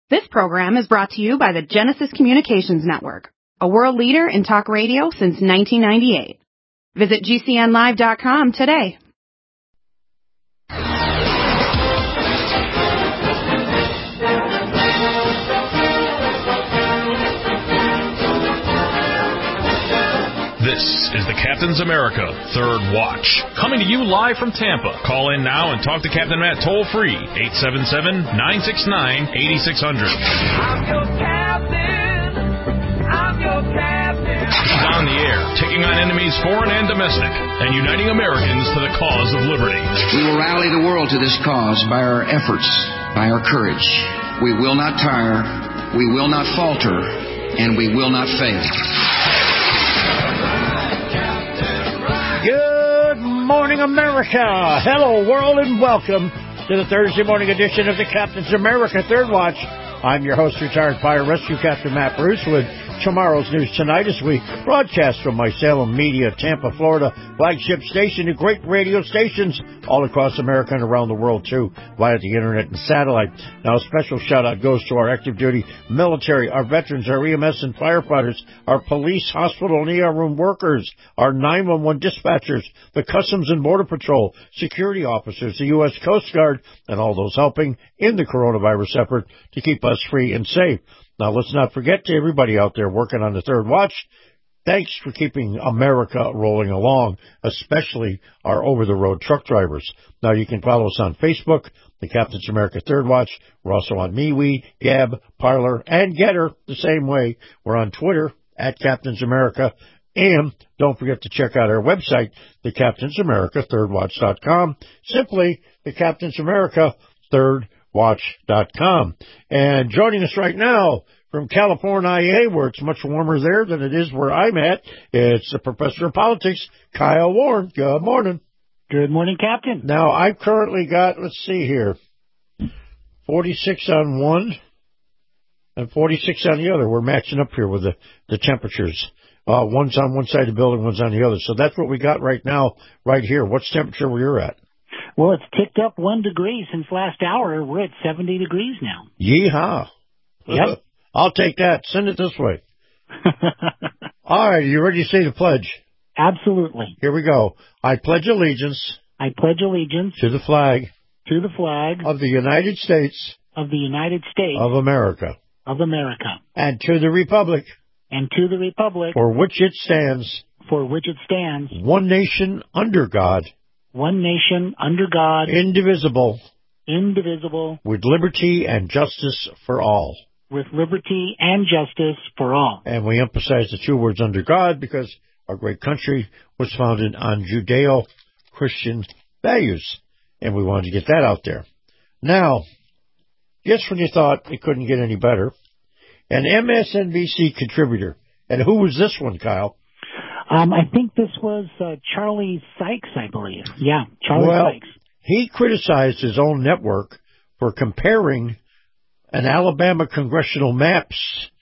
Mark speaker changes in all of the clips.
Speaker 1: This program is brought to you by the Genesis Communications Network, a world leader in talk radio since 1998. Visit GCNlive.com today.
Speaker 2: This is the Captain's America Third Watch, coming to you live from Tampa. Call in now and talk to Captain Matt toll-free, 877-969-8600.
Speaker 3: I'm your captain. I'm your captain.
Speaker 2: He's on the air, taking on enemies foreign and domestic, and uniting Americans to the cause of liberty.
Speaker 4: We will rally the world to this cause by our efforts, by our courage. We will not tire, we will not falter, and we will not fail.
Speaker 5: Good morning, America. Hello, world, and welcome to the Thursday morning edition of the Captain's America Third Watch. I'm your host, retired fire rescue captain Matt Bruce, with tomorrow's news tonight as we broadcast from my Salem Media, Tampa, Florida flagship station to great radio stations all across America and around the world, too, via the internet and satellite. Now, a special shout-out goes to our active duty military, our veterans, our EMS and firefighters, our police, hospital, and ER room workers, our 911 dispatchers, the Customs and Border Patrol, security officers, the U.S. Coast Guard, and all those helping in the coronavirus effort to keep us free and safe. Now, let's not forget to everybody out there working on the Third Watch, thanks for keeping America rolling along, especially our over-the-road truck drivers. Now, you can follow us on Facebook, the Captain's America Third Watch. We're also on MeWe, Gab, Parler, and Getter the same way. We're on Twitter, at Captain's America. And don't forget to check out our website, the Captain's America ThirdWatch.com. Simply, the Captain's America ThirdWatch.com. And joining us right now from California, where it's much warmer there than it is where I'm at, it's the professor of politics, Kyle Warren. Good morning.
Speaker 6: Good morning, Captain.
Speaker 5: Now, I've currently got, let's see here, 46 on one and 46 on the other. We're matching up here with the temperatures. One's on one side of the building, one's on the other. So that's what we got right now, right here. What's temperature where you're at?
Speaker 6: Well, it's ticked up 1 degree since last hour. We're at 70 degrees now.
Speaker 5: Yeehaw.
Speaker 6: Yep.
Speaker 5: I'll take that. Send it this way. All right. You ready to say the pledge?
Speaker 6: Absolutely.
Speaker 5: Here we go. I pledge allegiance.
Speaker 6: I pledge allegiance.
Speaker 5: To the flag.
Speaker 6: To the flag.
Speaker 5: Of the United States.
Speaker 6: Of the United States.
Speaker 5: Of America.
Speaker 6: Of America.
Speaker 5: And to the republic.
Speaker 6: And to the republic.
Speaker 5: For which it stands.
Speaker 6: For which it stands.
Speaker 5: One nation under God.
Speaker 6: One nation under God.
Speaker 5: Indivisible.
Speaker 6: Indivisible.
Speaker 5: With liberty and justice for all.
Speaker 6: With liberty and justice for all.
Speaker 5: And we emphasize the two words under God because our great country was founded on Judeo-Christian values. And we wanted to get that out there. Now, just when you thought it couldn't get any better, an MSNBC contributor. And who was this one, Kyle?
Speaker 6: I think this was Charlie Sykes, I believe. Yeah, Charlie Sykes.
Speaker 5: He criticized his own network for comparing an Alabama congressional maps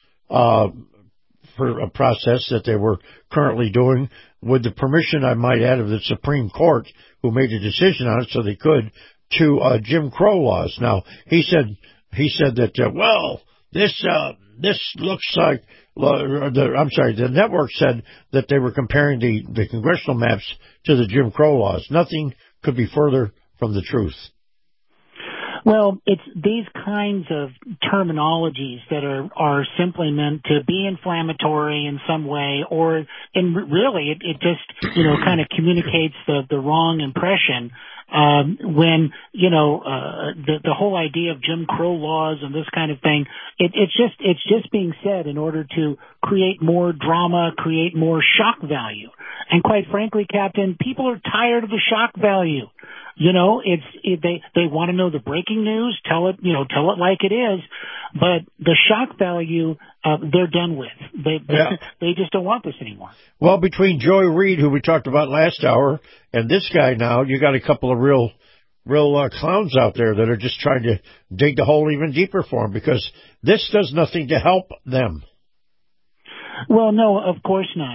Speaker 5: for a process that they were currently doing with the permission, I might add, of the Supreme Court, who made a decision on it so they could, to Jim Crow laws. Now, he said that, this looks like, the network said that they were comparing the congressional maps to the Jim Crow laws. Nothing could be further from the truth.
Speaker 6: Well, it's these kinds of terminologies that are simply meant to be inflammatory in some way, really it just, kind of communicates the wrong impression. When, the whole idea of Jim Crow laws and this kind of thing, it's just being said in order to create more drama, create more shock value. And quite frankly, Captain, people are tired of the shock value. They want to know the breaking news, tell it like it is, but the shock value, they're done with. They just don't want this anymore.
Speaker 5: Well, between Joy Reid, who we talked about last hour, and this guy now, you got a couple of real clowns out there that are just trying to dig the hole even deeper for them, because this does nothing to help them.
Speaker 6: Well, no, of course not.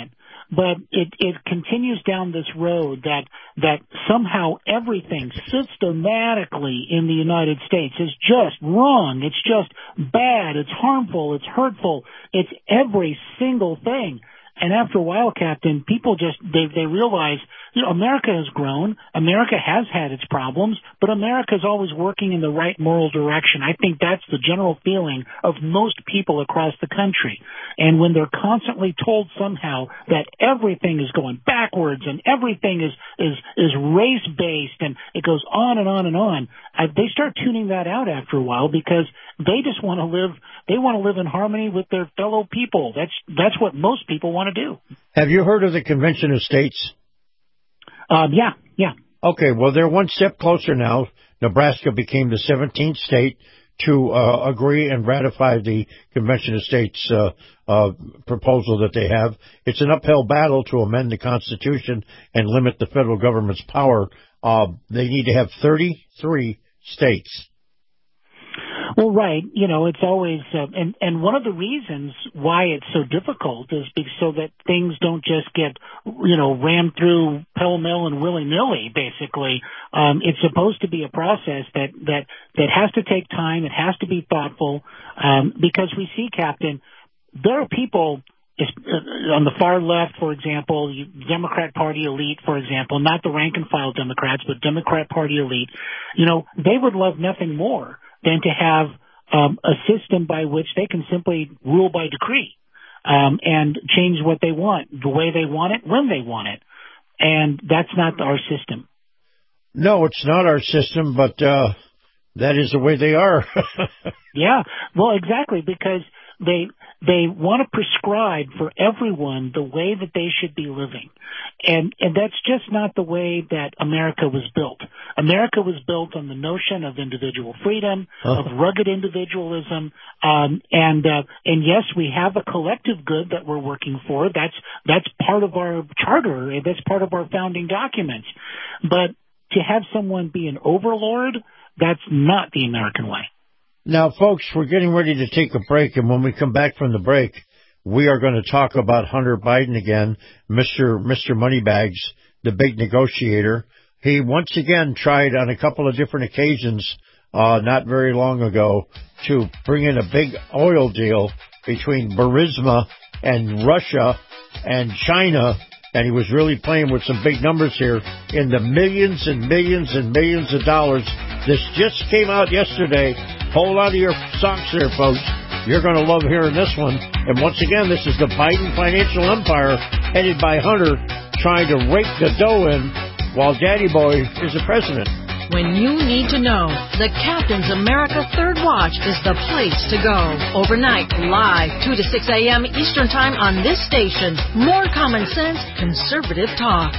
Speaker 6: but it continues down this road that somehow everything systematically in the United States is just wrong. It's just bad. It's harmful. It's hurtful. It's every single thing. And after a while, Captain, people just, they realize, America has grown. America has had its problems, but America is always working in the right moral direction. I think that's the general feeling of most people across the country. And when they're constantly told somehow that everything is going backwards and everything is race-based and it goes on and on and on, they start tuning that out after a while because they just want to live, they want to live in harmony with their fellow people. That's what most people want to do.
Speaker 5: Have you heard of the Convention of States?
Speaker 6: Yeah.
Speaker 5: Okay, well, they're one step closer now. Nebraska became the 17th state to agree and ratify the Convention of States proposal that they have. It's an uphill battle to amend the Constitution and limit the federal government's power. They need to have 33 states.
Speaker 6: Well, right. It's always, and one of the reasons why it's so difficult is so that things don't just get, rammed through pell-mell and willy-nilly, basically. It's supposed to be a process that has to take time. It has to be thoughtful, because we see, Captain, there are people on the far left, for example, Democrat Party elite, for example, not the rank-and-file Democrats, but Democrat Party elite, they would love nothing more than to have a system by which they can simply rule by decree and change what they want, the way they want it, when they want it. And that's not our system.
Speaker 5: No, it's not our system, but that is the way they are.
Speaker 6: Yeah, well, exactly, because they want to prescribe for everyone the way that they should be living. And that's just not the way that America was built. America was built on the notion of individual freedom, of rugged individualism, and yes, we have a collective good that we're working for. That's part of our charter. That's part of our founding documents. But to have someone be an overlord, that's not the American way.
Speaker 5: Now, folks, we're getting ready to take a break, and when we come back from the break, we are going to talk about Hunter Biden again, Mr. Moneybags, the big negotiator. He once again tried on a couple of different occasions, not very long ago, to bring in a big oil deal between Burisma and Russia and China, and he was really playing with some big numbers here in the millions and millions and millions of dollars. This just came out yesterday. Hold on to your socks there, folks. You're going to love hearing this one. And once again, this is the Biden financial empire headed by Hunter trying to rake the dough in while Daddy Boy is the president.
Speaker 7: When you need to know, the Captain's America Third Watch is the place to go. Overnight, live, 2 to 6 a.m. Eastern Time on this station. More common sense, conservative talk.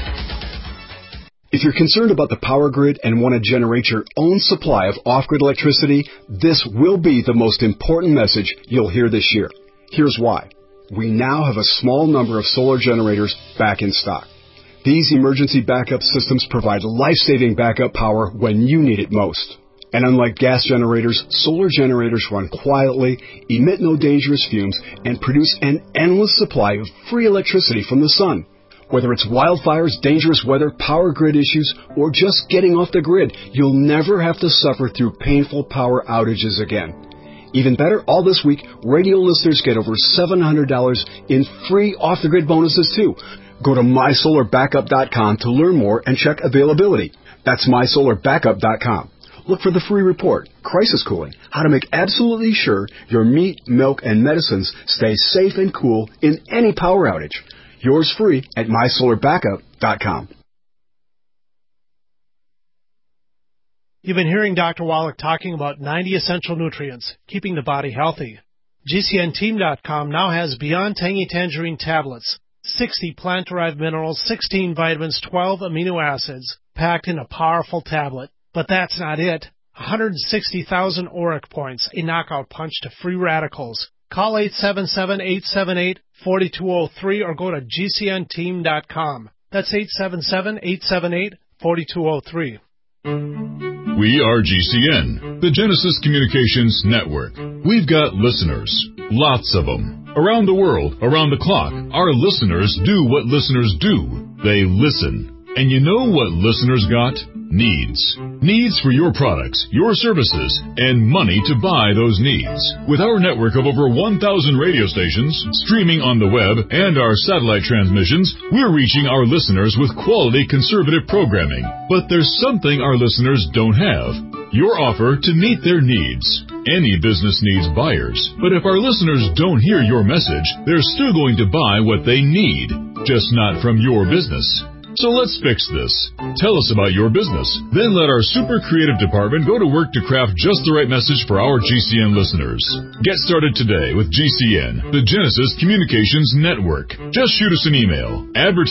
Speaker 8: If you're concerned about the power grid and want to generate your own supply of off-grid electricity, this will be the most important message you'll hear this year. Here's why. We now have a small number of solar generators back in stock. These emergency backup systems provide life-saving backup power when you need it most. And unlike gas generators, solar generators run quietly, emit no dangerous fumes, and produce an endless supply of free electricity from the sun. Whether it's wildfires, dangerous weather, power grid issues, or just getting off the grid, you'll never have to suffer through painful power outages again. Even better, all this week, radio listeners get over $700 in free off-the-grid bonuses, too. Go to mysolarbackup.com to learn more and check availability. That's mysolarbackup.com. Look for the free report, Crisis Cooling, how to make absolutely sure your meat, milk, and medicines stay safe and cool in any power outage. Yours free at mysolarbackup.com.
Speaker 9: You've been hearing Dr. Wallach talking about 90 essential nutrients, keeping the body healthy. GCNteam.com now has Beyond Tangy Tangerine tablets, 60 plant-derived minerals, 16 vitamins, 12 amino acids, packed in a powerful tablet. But that's not it. 160,000 ORAC points, a knockout punch to free radicals. Call 877-878-4203 or go to GCNteam.com. That's 877-878-4203.
Speaker 10: We are GCN, the Genesis Communications Network. We've got listeners
Speaker 2: Lots of them. Around the world, around the clock, our listeners do what listeners do. They listen. And you know what listeners got? Needs. Needs for your products, your services, and money to buy those needs. With our network of over 1,000 radio stations, streaming on the web, and our satellite transmissions, we're reaching our listeners with quality conservative programming. But there's something our listeners don't have. Your offer to meet their needs. Any business needs buyers, but if our listeners don't hear your message, they're still going to buy what they need, just not from your business. So let's fix this. Tell us about your business. Then let our super creative department go to work to craft just the right message for our GCN listeners. Get started today with GCN, the Genesis Communications Network. Just shoot us an email.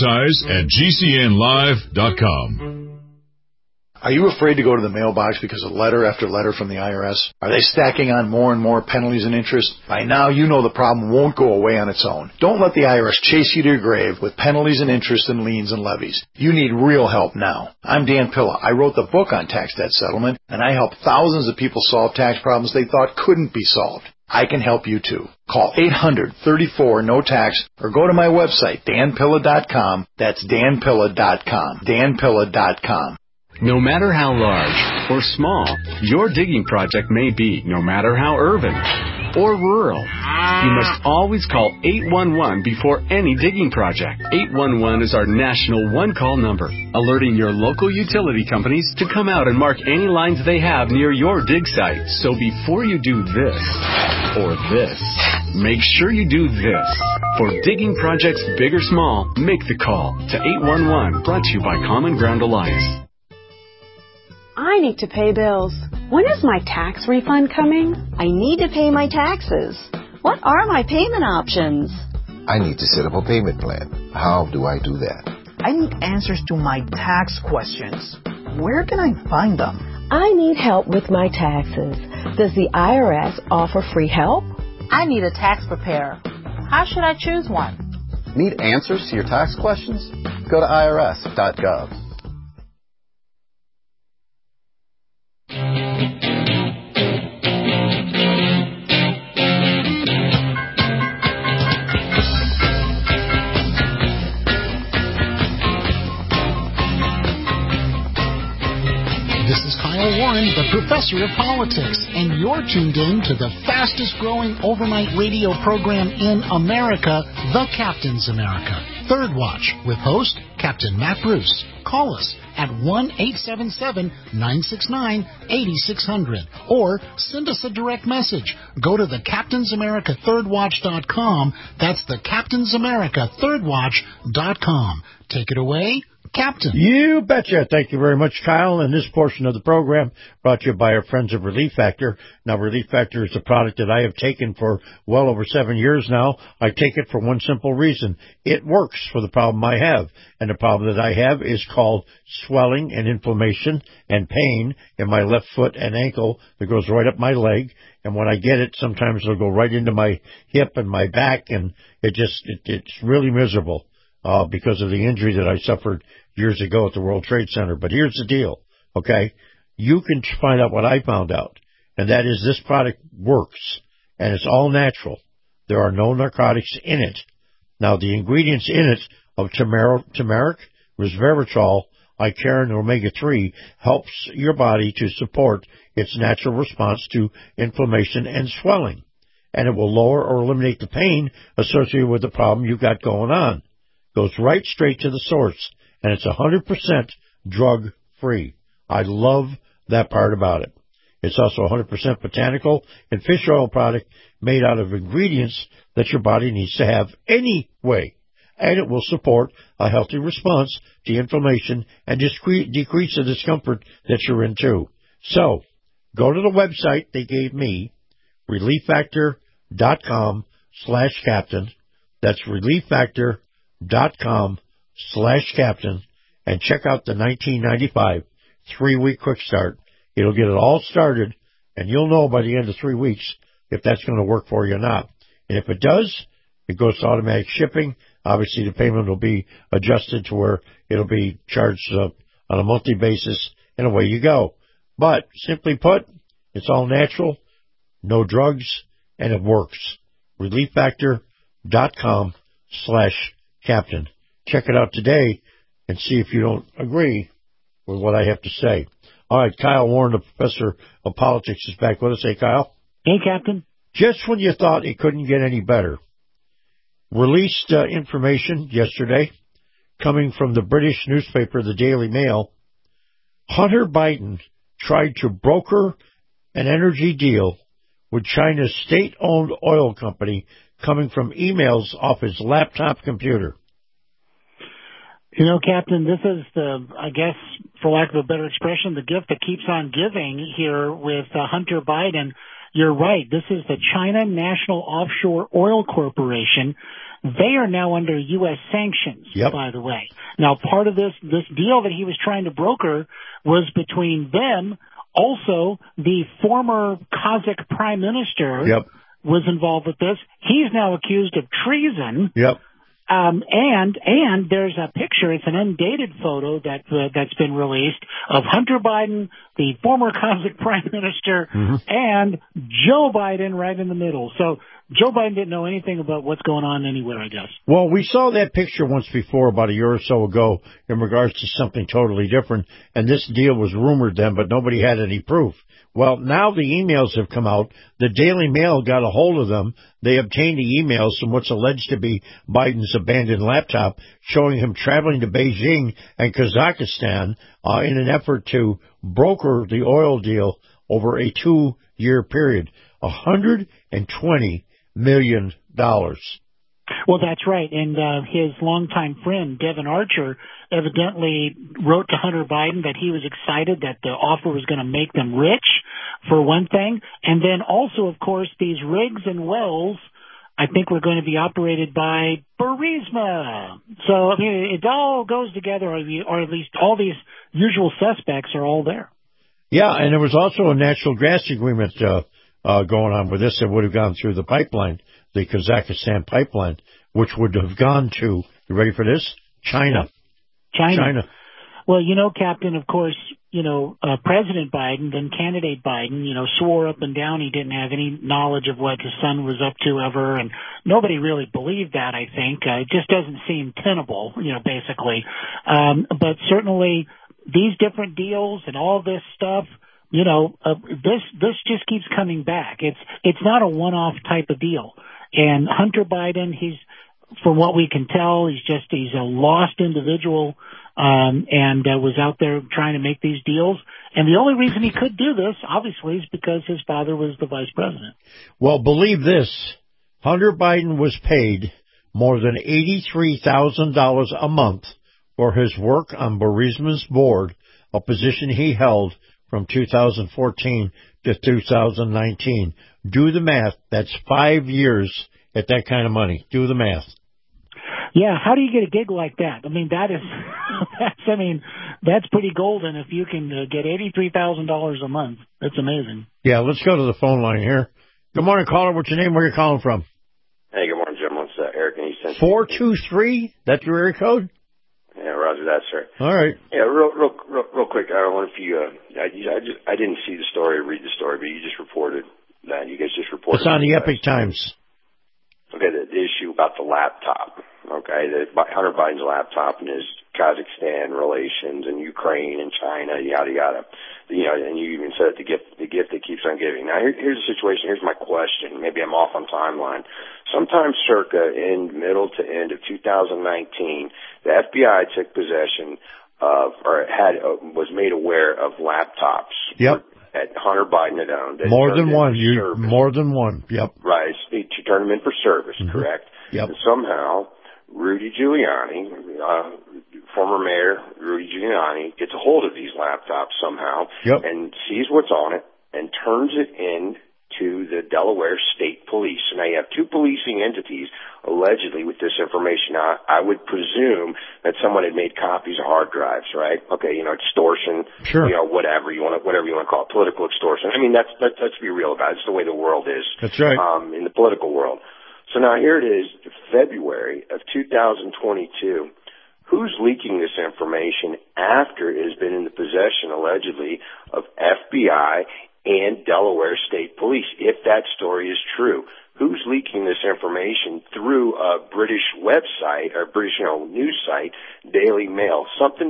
Speaker 2: Advertise@gcnlive.com.
Speaker 10: Are you afraid to go to the mailbox because of letter after letter from the IRS? Are they stacking on more and more penalties and interest? By now, you know the problem won't go away on its own. Don't let the IRS chase you to your grave with penalties and interest and liens and levies. You need real help now. I'm Dan Pilla. I wrote the book on tax debt settlement, and I help thousands of people solve tax problems they thought couldn't be solved. I can help you too. Call 800-34-NO-TAX or go to my website, danpilla.com. That's danpilla.com. danpilla.com.
Speaker 11: No matter how large or small your digging project may be, no matter how urban or rural, you must always call 811 before any digging project. 811 is our national one-call number, alerting your local utility companies to come out and mark any lines they have near your dig site. So before you do this or this, make sure you do this. For digging projects big or small, make the call to 811, brought to you by Common Ground Alliance.
Speaker 12: I need to pay bills. When is my tax refund coming?
Speaker 13: I need to pay my taxes. What are my payment options?
Speaker 14: I need to set up a payment plan. How do I do that?
Speaker 15: I need answers to my tax questions. Where can I find them?
Speaker 13: I need help with my taxes. Does the IRS offer free help?
Speaker 16: I need a tax preparer. How should I choose one?
Speaker 17: Need answers to your tax questions? Go to irs.gov.
Speaker 18: This is Kyle Warren, the professor of politics, and you're tuned in to the fastest growing overnight radio program in America, The Captain's America. Third Watch with host Captain Matt Bruce. Call us at 1-877-969-8600 or send us a direct message. Go to the CaptainsAmerica3rdWatch.com. That's the CaptainsAmerica3rdWatch.com. Take it away, Captain.
Speaker 5: You betcha. Thank you very much, Kyle. And this portion of the program brought to you by our friends of Relief Factor. Now, Relief Factor is a product that I have taken for well over 7 years now. I take it for one simple reason. It works for the problem I have. And the problem that I have is called swelling and inflammation and pain in my left foot and ankle that goes right up my leg. And when I get it, sometimes it'll go right into my hip and my back, and it's really miserable. Because of the injury that I suffered years ago at the World Trade Center. But here's the deal, okay? You can find out what I found out, and that is this product works, and it's all natural. There are no narcotics in it. Now, the ingredients in it of turmeric, resveratrol, Icariin, and omega-3 helps your body to support its natural response to inflammation and swelling, and it will lower or eliminate the pain associated with the problem you've got going on. Goes right straight to the source, and it's 100% drug-free. I love that part about it. It's also 100% botanical and fish oil product made out of ingredients that your body needs to have anyway, and it will support a healthy response to inflammation and decrease the discomfort that you're in too. So, go to the website they gave me, relieffactor.com/captain. That's relieffactor.com/captain, and check out the 1995 3-week quick start. It'll get it all started, and you'll know by the end of 3 weeks if that's going to work for you or not. And if it does, it goes to automatic shipping. Obviously, the payment will be adjusted to where it'll be charged on a monthly basis, and away you go. But simply put, it's all natural, no drugs, and it works. relieffactor.com/captain. Check it out today and see if you don't agree with what I have to say. All right, Kyle Warren, the professor of politics, is back with us. Hey, Kyle.
Speaker 6: Hey, Captain.
Speaker 5: Just when you thought it couldn't get any better, released information yesterday coming from the British newspaper, the Daily Mail. Hunter Biden tried to broker an energy deal with China's state-owned oil company coming from emails off his laptop computer.
Speaker 6: You know, Captain, this is I guess, for lack of a better expression, the gift that keeps on giving here with Hunter Biden. You're right. This is the China National Offshore Oil Corporation. They are now under U.S. sanctions, by the way. Now, part of this deal that he was trying to broker was between them. Also, the former Kazakh prime minister was involved with this. He's now accused of treason. And there's a picture, it's an undated photo that's been released of Hunter Biden, the former Kazakh prime minister, and Joe Biden right in the middle. So Joe Biden didn't know anything about what's going on anywhere, I guess.
Speaker 5: Well, we saw that picture once before, about a year or so ago, in regards to something totally different, and this deal was rumored then, but nobody had any proof. Well, now the emails have come out. The Daily Mail got a hold of them. They obtained the emails from what's alleged to be Biden's abandoned laptop, showing him traveling to Beijing and Kazakhstan in an effort to broker the oil deal over a 2-year period. $120 million.
Speaker 6: Well, that's right. And his longtime friend, Devin Archer, evidently wrote to Hunter Biden that he was excited that the offer was going to make them rich, for one thing. And then also, of course, these rigs and wells, I think, were going to be operated by Burisma. So, I mean, it all goes together, or at least all these usual suspects are all there.
Speaker 5: Yeah, and there was also a natural gas agreement going on with this that would have gone through the pipeline, the Kazakhstan pipeline, which would have gone to, you ready for this? China. Well, you know, Captain, of course, you know, President Biden, then candidate Biden, you know, swore up and down he didn't have any knowledge of what his son was up to ever, and nobody really believed that, I think. It just doesn't seem tenable, you know, basically. But certainly these different deals and all this stuff, you know, this just keeps coming back. It's not a one-off type of deal. And Hunter Biden, from what we can tell, he's a lost individual, and was out there trying to make these deals. And the only reason he could do this, obviously, is because his father was the vice president. Well, believe this, Hunter Biden was paid more than $83,000 a month for his work on Burisma's board, a position he held from 2014 to 2019. Do the math. That's 5 years at that kind of money. Do the math. Yeah, how do you get a gig like that? I mean, that's pretty golden if you can get $83,000 a month. That's amazing. Yeah, let's go to the phone line here. Good morning, caller. What's your name? Where are you calling from?
Speaker 19: Hey, good morning, Jim. It's Eric in East Central.
Speaker 5: 423? That's your area code?
Speaker 19: Yeah, roger that, sir.
Speaker 5: All right.
Speaker 19: Yeah, real quick. I don't know if you, I didn't see the story or read the story, but you just reported that. You guys just reported.
Speaker 5: It's on the Epic Times.
Speaker 19: Okay, the issue about the laptop. Okay, Hunter Biden's laptop and his Kazakhstan relations and Ukraine and China, yada yada. You know, and you even said the gift that keeps on giving. Now here's the situation. Here's my question. Maybe I'm off on timeline. Sometime circa in middle to end of 2019, the FBI took possession of, or was made aware of laptops.
Speaker 5: Yep.
Speaker 19: That Hunter Biden had owned.
Speaker 5: More than one. More than one. Yep.
Speaker 19: Right. To turn them in for service, correct?
Speaker 5: Yep.
Speaker 19: And somehow Rudy Giuliani, former mayor Rudy Giuliani, gets a hold of these laptops somehow and sees what's on it and turns it in to the Delaware State Police. So now you have two policing entities allegedly with this information. Now, I would presume that someone had made copies of hard drives, right? Okay, you know, extortion, you know, whatever you want to call it, political extortion. I mean, let's be real about it. It's the way the world is.
Speaker 5: That's right.
Speaker 19: In the political world. So now here it is, February of 2022. Who's leaking this information after it has been in the possession, allegedly, of FBI and Delaware State Police, if that story is true? Who's leaking this information through a British website or British news site, Daily Mail.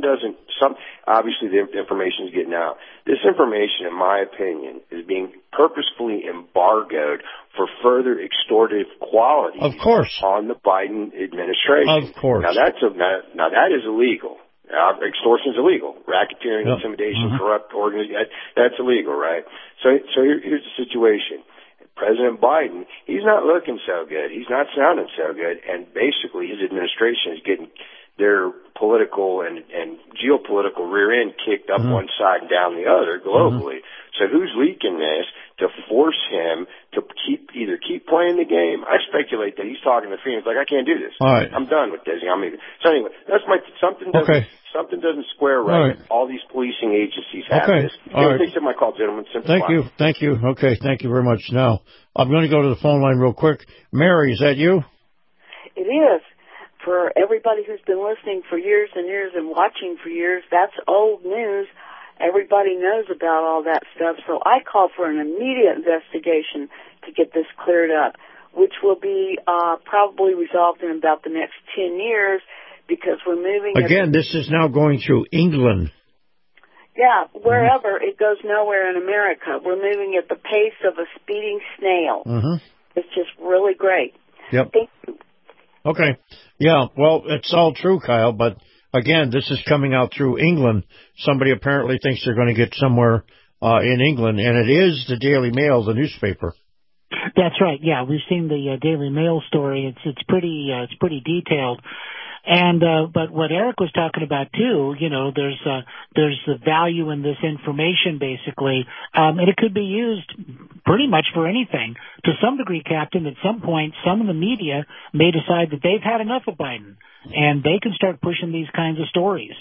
Speaker 19: Obviously the information is getting out. This information, in my opinion, is being purposefully embargoed for further extortive qualities.
Speaker 5: Of course.
Speaker 19: On the Biden administration.
Speaker 5: Of course.
Speaker 19: Now that is illegal. Extortion is illegal. Racketeering, intimidation, corrupt organization, that's illegal, right? So here's the situation. President Biden, he's not looking so good. He's not sounding so good. And basically his administration is getting their political and geopolitical rear end kicked up one side and down the other globally. So who's leaking this to force him to either keep playing the game? I speculate that he's talking to Phoenix like, I can't do this.
Speaker 5: All right.
Speaker 19: I'm done with this. So anyway, that's something doesn't square right. All these policing agencies have this. Thanks for my call, gentlemen.
Speaker 5: Thank you. Okay, thank you very much. Now, I'm going to go to the phone line real quick. Mary, is that you?
Speaker 20: It is. For everybody who's been listening for years and years and watching for years, that's old news. Everybody knows about all that stuff. So I call for an immediate investigation to get this cleared up, which will be probably resolved in about the next 10 years because we're moving...
Speaker 5: Again, this is now going through England.
Speaker 20: Yeah, wherever. It goes nowhere in America. We're moving at the pace of a speeding snail. It's just really great.
Speaker 5: Yep.
Speaker 20: Thank you.
Speaker 5: Okay. Yeah, well, it's all true, Kyle, but again, this is coming out through England. Somebody apparently thinks they're going to get somewhere in England, and it is the Daily Mail, the newspaper.
Speaker 6: That's right. Yeah, we've seen the Daily Mail story. It's pretty detailed. And but what Eric was talking about too, there's the value in this information basically, and it could be used pretty much for anything. To some degree, Captain, at some point, some of the media may decide that they've had enough of Biden, and they can start pushing these kinds of stories.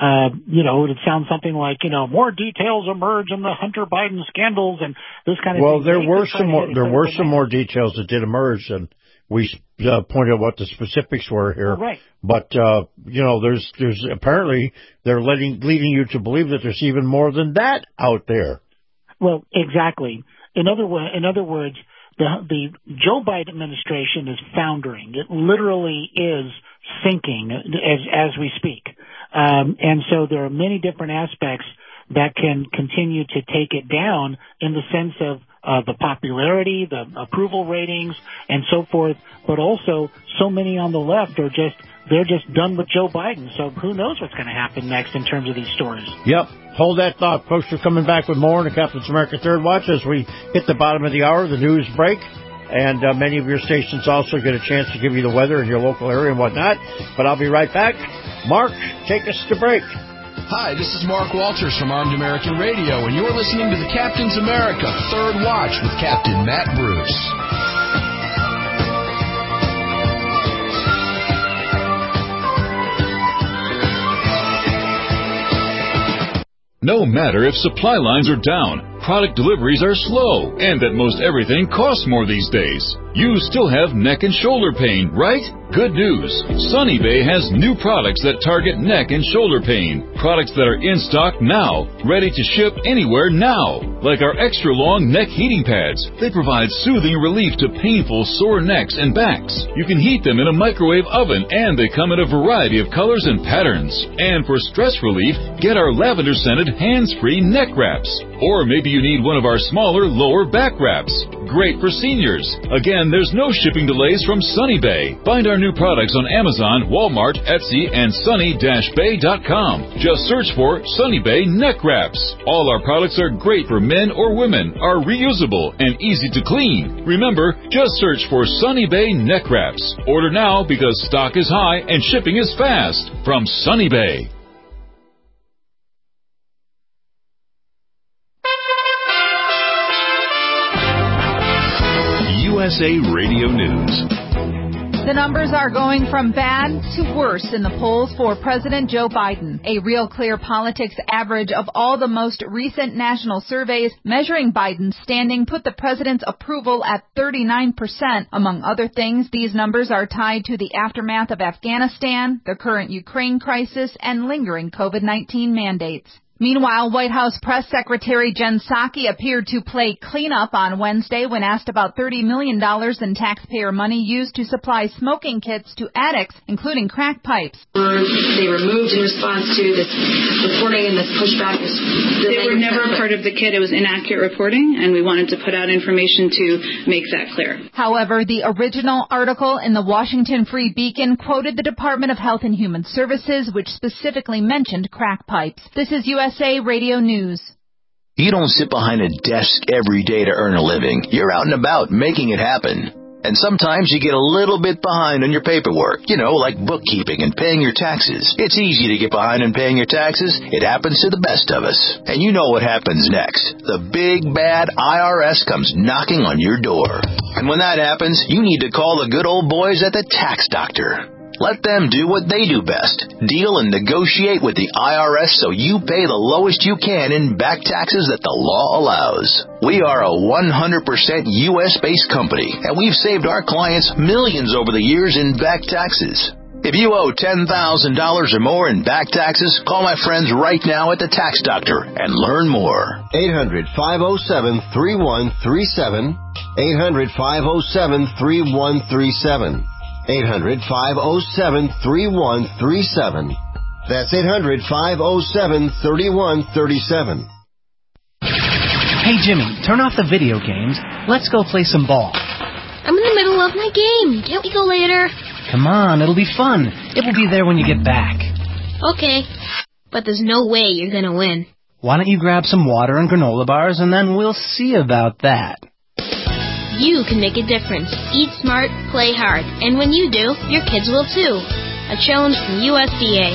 Speaker 6: It sounds something like, more details emerge in the Hunter Biden scandals and this kind of thing.
Speaker 5: Well, there were some more details that did emerge, and we pointed out what the specifics were here.
Speaker 6: Right.
Speaker 5: But, there's apparently they're leading you to believe that there's even more than that out there.
Speaker 6: Well, exactly. In other words, the Joe Biden administration is foundering. It literally is sinking as we speak. And so there are many different aspects that can continue to take it down in the sense of the popularity, the approval ratings, and so forth. But also, so many on the left they're just done with Joe Biden. So who knows what's going to happen next in terms of these stories.
Speaker 5: Yep. Hold that thought. Folks, we're coming back with more in the Captain's America Third Watch as we hit the bottom of the hour, the news break. And many of your stations also get a chance to give you the weather in your local area and whatnot. But I'll be right back. Mark, take us to break.
Speaker 21: Hi, this is Mark Walters from Armed American Radio, and you're listening to the Captain's America Third Watch with Captain Matt Bruce.
Speaker 2: No matter if supply lines are down, product deliveries are slow, and that most everything costs more these days, you still have neck and shoulder pain, right? Good news. Sunny Bay has new products that target neck and shoulder pain. Products that are in stock now, ready to ship anywhere now. Like our extra long neck heating pads. They provide soothing relief to painful sore necks and backs. You can heat them in a microwave oven, and they come in a variety of colors and patterns. And for stress relief, get our lavender scented hands-free neck wraps. Or maybe you need one of our smaller lower back wraps. Great for seniors. Again, there's no shipping delays from Sunny Bay. Find our new products on Amazon, Walmart, Etsy, and sunny-bay.com. Just search for Sunny Bay Neck Wraps. All our products are great for men or women, are reusable, and easy to clean. Remember, just search for Sunny Bay Neck Wraps. Order now because stock is high and shipping is fast. From Sunny Bay.
Speaker 22: USA Radio News.
Speaker 23: The numbers are going from bad to worse in the polls for President Joe Biden. A Real Clear Politics average of all the most recent national surveys measuring Biden's standing put the president's approval at 39%. Among other things, these numbers are tied to the aftermath of Afghanistan, the current Ukraine crisis, and lingering COVID-19 mandates. Meanwhile, White House Press Secretary Jen Psaki appeared to play cleanup on Wednesday when asked about $30 million in taxpayer money used to supply smoking kits to addicts, including crack pipes.
Speaker 1: They were moved in response to this reporting and this pushback.
Speaker 3: They were never part of the kit. It was inaccurate reporting, and we wanted to put out information to make that clear.
Speaker 23: However, the original article in the Washington Free Beacon quoted the Department of Health and Human Services, which specifically mentioned crack pipes. This is USA Radio News.
Speaker 4: You don't sit behind a desk every day to earn a living. You're out and about making it happen. And sometimes you get a little bit behind on your paperwork, like bookkeeping and paying your taxes. It's easy to get behind on paying your taxes. It happens to the best of us. And you know what happens next. The big, bad IRS comes knocking on your door. And when that happens, you need to call the good old boys at the Tax Doctor. Let them do what they do best. Deal and negotiate with the IRS so you pay the lowest you can in back taxes that the law allows. We are a 100% U.S.-based company, and we've saved our clients millions over the years in back taxes. If you owe $10,000 or more in back taxes, call my friends right now at the Tax Doctor and learn more.
Speaker 14: 800-507-3137. 800-507-3137. 800-507-3137. That's 800-507-3137.
Speaker 24: Hey, Jimmy, turn off the video games. Let's go play some ball.
Speaker 25: I'm in the middle of my game. Can't we go later?
Speaker 24: Come on, it'll be fun. It will be there when you get back.
Speaker 25: Okay, but there's no way you're going to win.
Speaker 24: Why don't you grab some water and granola bars, and then we'll see about that.
Speaker 25: You can make a difference. Eat smart, play hard. And when you do, your kids will too. A challenge from USDA.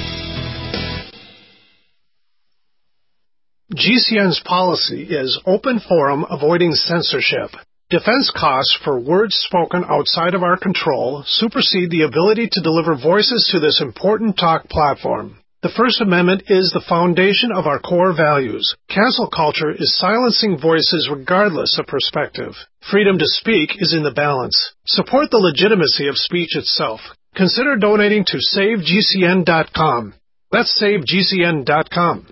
Speaker 9: GCN's policy is open forum avoiding censorship. Defense costs for words spoken outside of our control supersede the ability to deliver voices to this important talk platform. The First Amendment is the foundation of our core values. Cancel culture is silencing voices regardless of perspective. Freedom to speak is in the balance. Support the legitimacy of speech itself. Consider donating to SaveGCN.com. That's SaveGCN.com.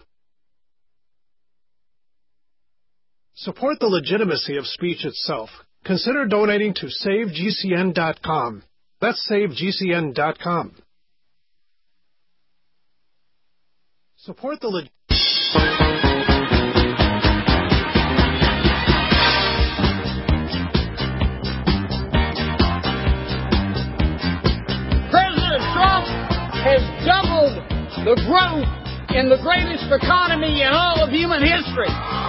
Speaker 9: Support the legitimacy of speech itself. Consider donating to SaveGCN.com. That's SaveGCN.com. Support the
Speaker 26: President Trump has doubled the growth in the greatest economy in all of human history.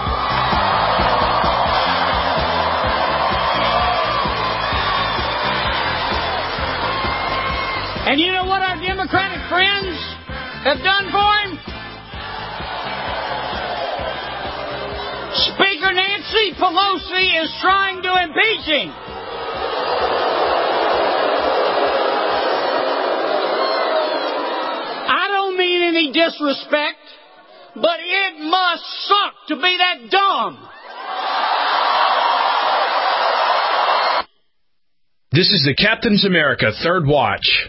Speaker 26: And you know what our Democratic friends have done for him? Speaker Nancy Pelosi is trying to impeach him. I don't mean any disrespect, but it must suck to be that dumb.
Speaker 27: This is the Captain's America Third Watch.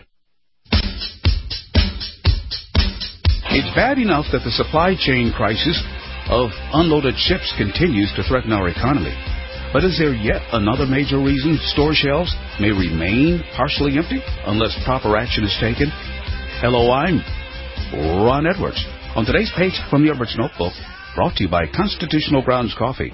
Speaker 28: It's bad enough that the supply chain crisis of unloaded ships continues to threaten our economy. But is there yet another major reason store shelves may remain partially empty unless proper action is taken? Hello, I'm Ron Edwards. On today's page from the Edwards Notebook, brought to you by Constitutional Grounds Coffee.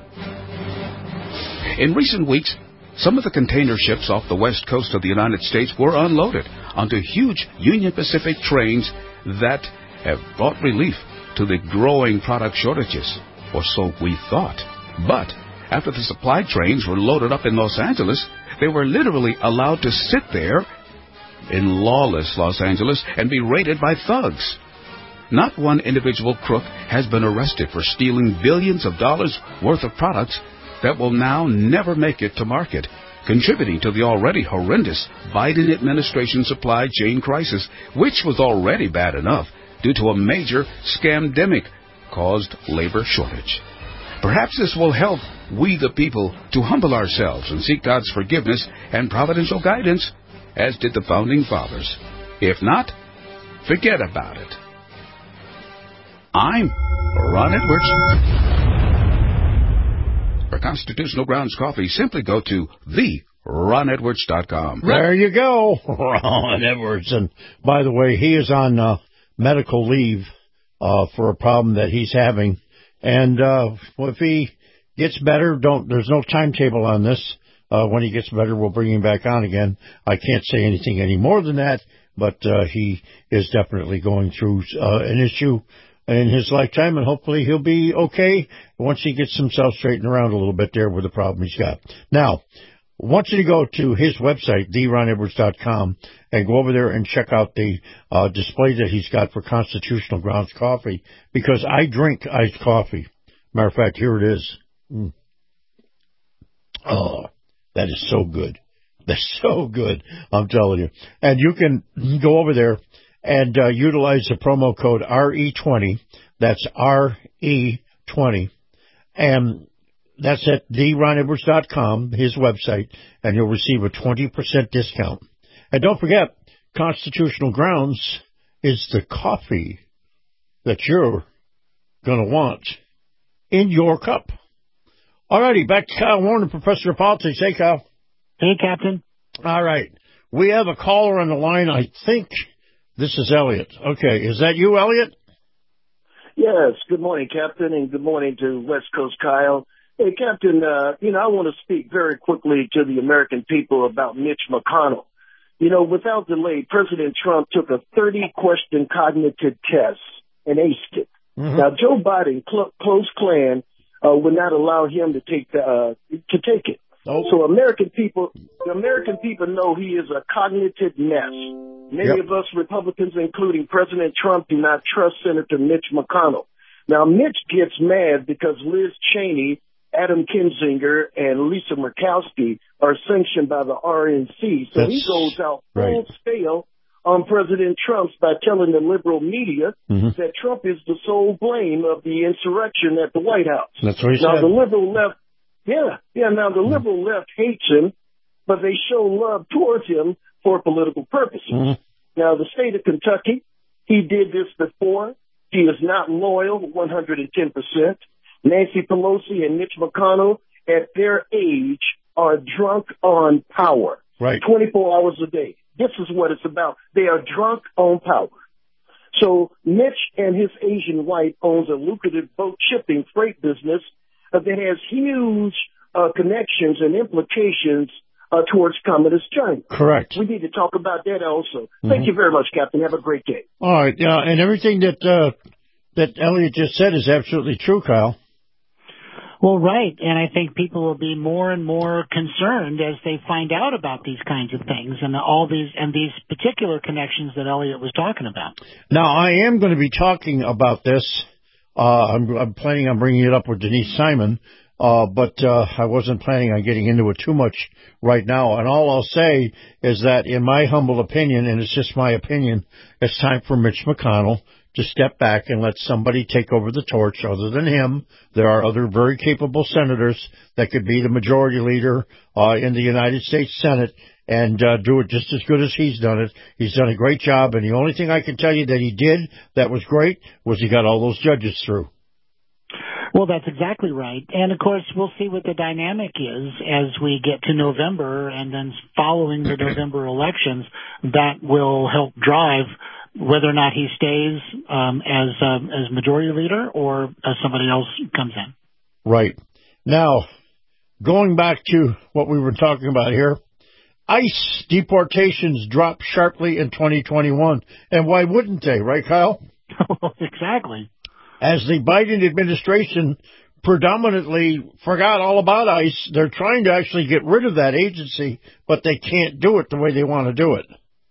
Speaker 28: In recent weeks, some of the container ships off the west coast of the United States were unloaded onto huge Union Pacific trains that have brought relief to the growing product shortages, or so we thought. But after the supply trains were loaded up in Los Angeles, they were literally allowed to sit there in lawless Los Angeles and be raided by thugs. Not one individual crook has been arrested for stealing billions of dollars worth of products that will now never make it to market, contributing to the already horrendous Biden administration supply chain crisis, which was already bad enough due to a major scamdemic caused labor shortage. Perhaps this will help we the people to humble ourselves and seek God's forgiveness and providential guidance, as did the Founding Fathers. If not, forget about it. I'm Ron Edwards. For Constitutional Grounds Coffee, simply go to theronedwards.com.
Speaker 5: There you go, Ron Edwards. And by the way, he is on medical leave for a problem that he's having. And if he gets better, there's no timetable on this. When he gets better, we'll bring him back on again. I can't say anything any more than that, but he is definitely going through an issue in his lifetime, and hopefully he'll be okay once he gets himself straightened around a little bit there with the problem he's got. Now, I want you to go to his website, theronedwards.com, and go over there and check out the display that he's got for Constitutional Grounds Coffee, because I drink iced coffee. Matter of fact, here it is. Oh, that is so good. That's so good, I'm telling you. And you can go over there and utilize the promo code RE20. That's RE20. And that's at theronedwards.com, his website, and you'll receive a 20% discount. And don't forget, Constitutional Grounds is the coffee that you're going to want in your cup. All righty, back to Kyle Warren, Professor of Politics. Hey, Kyle.
Speaker 6: Hey, Captain.
Speaker 5: All right. We have a caller on the line. I think this is Elliot. Okay, is that you, Elliot?
Speaker 7: Yes. Good morning, Captain, and good morning to West Coast Kyle. Hey, Captain, I want to speak very quickly to the American people about Mitch McConnell. Without delay, President Trump took a 30-question cognitive test and aced it. Mm-hmm. Now, Joe Biden, close clan, would not allow him to take it. Oh. So American people know he is a cognitive mess. Many of us Republicans, including President Trump, do not trust Senator Mitch McConnell. Now, Mitch gets mad because Liz Cheney, Adam Kinzinger, and Lisa Murkowski are sanctioned by the RNC. So he goes out full scale on President Trump by telling the liberal media that Trump is the sole blame of the insurrection at the White House.
Speaker 5: That's what he
Speaker 7: said.
Speaker 5: The
Speaker 7: liberal left, now the liberal left hates him, but they show love towards him for political purposes. Now, the state of Kentucky, he did this before. He is not loyal, 110%. Nancy Pelosi and Mitch McConnell, at their age, are drunk on power.
Speaker 5: Right.
Speaker 7: 24 hours a day. This is what it's about. They are drunk on power. So Mitch and his Asian wife owns a lucrative boat shipping freight business that has huge connections and implications towards Communist China.
Speaker 5: Correct.
Speaker 7: We need to talk about that also. Thank you very much, Captain. Have a great day.
Speaker 5: All right. Yeah, and everything that Elliot just said is absolutely true, Kyle.
Speaker 6: Well, right, and I think people will be more and more concerned as they find out about these kinds of things and these particular connections that Elliot was talking about.
Speaker 5: Now, I am going to be talking about this. I'm planning on bringing it up with Denise Simon, but I wasn't planning on getting into it too much right now. And all I'll say is that, in my humble opinion, and it's just my opinion, it's time for Mitch McConnell to step back and let somebody take over the torch other than him. There are other very capable senators that could be the majority leader in the United States Senate and do it just as good as he's done it. He's done a great job, and the only thing I can tell you that he did that was great was he got all those judges through.
Speaker 6: Well, that's exactly right. And, of course, we'll see what the dynamic is as we get to November, and then following the November elections, that will help drive whether or not he stays as majority leader or as somebody else comes in.
Speaker 5: Right. Now, going back to what we were talking about here, ICE deportations dropped sharply in 2021. And why wouldn't they, right, Kyle?
Speaker 6: Exactly.
Speaker 5: As the Biden administration predominantly forgot all about ICE, they're trying to actually get rid of that agency, but they can't do it the way they want to do it.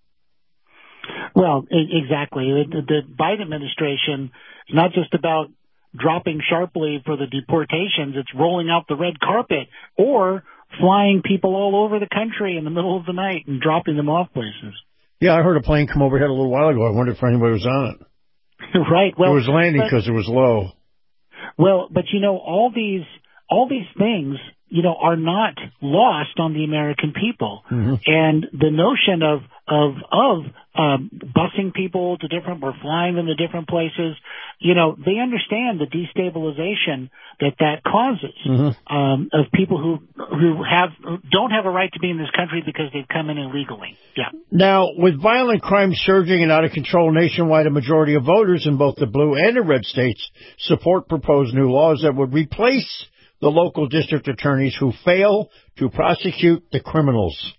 Speaker 6: Well, exactly. The Biden administration is not just about dropping sharply for the deportations. It's rolling out the red carpet or flying people all over the country in the middle of the night and dropping them off places.
Speaker 5: Yeah, I heard a plane come overhead a little while ago. I wondered if anybody was on it.
Speaker 6: Right. Well,
Speaker 5: it was landing because it was low.
Speaker 6: Well, but all these things, are not lost on the American people. Mm-hmm. And the notion of busing people to we're flying them to different places. You know, they understand the destabilization that causes of people who don't have a right to be in this country because they've come in illegally. Yeah.
Speaker 5: Now, with violent crime surging and out of control nationwide, a majority of voters in both the blue and the red states support proposed new laws that would replace the local district attorneys who fail to prosecute the criminals.